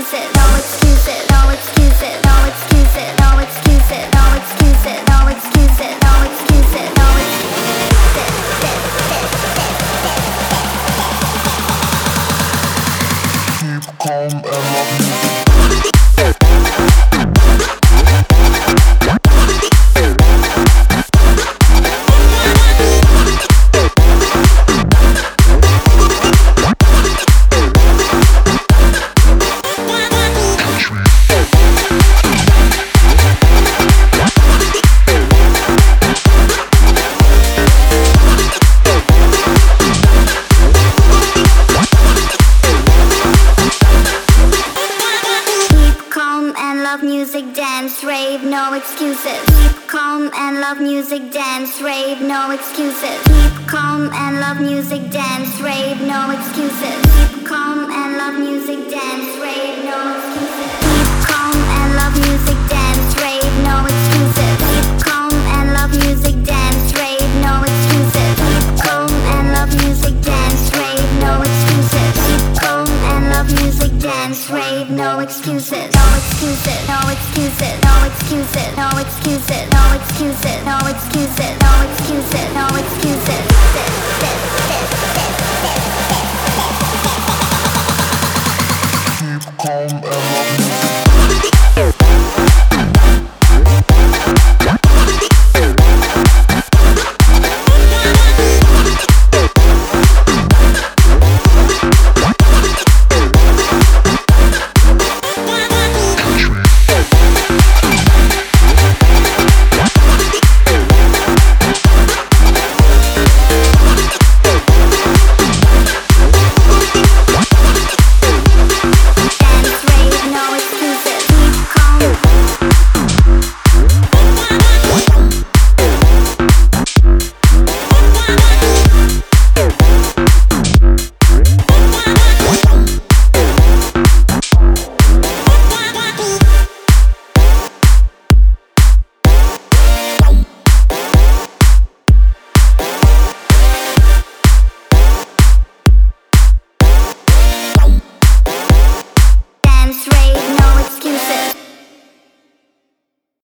excuses, no excuses, no excuses, no excuses, no excuses, no excuses, no excuses, no excuses, no excuses. Keep calm and love music. Music, dance, rave, no excuses. Keep calm and love music, dance, rave, no excuses. Keep calm and love music, dance, rave, no excuses. Keep calm and love music, dance, rave, no excuses. Keep calm and love music, dance, rave, no excuses. Keep calm and love music, dance, rave, no excuses. Keep calm and love music, dance, rave, no excuses. Keep calm and love music, dance, rave, no excuses. No excuses, no excuses, no excuses, no excuses, no excuses, no excuses, no excuses, no excuses. Keep calm and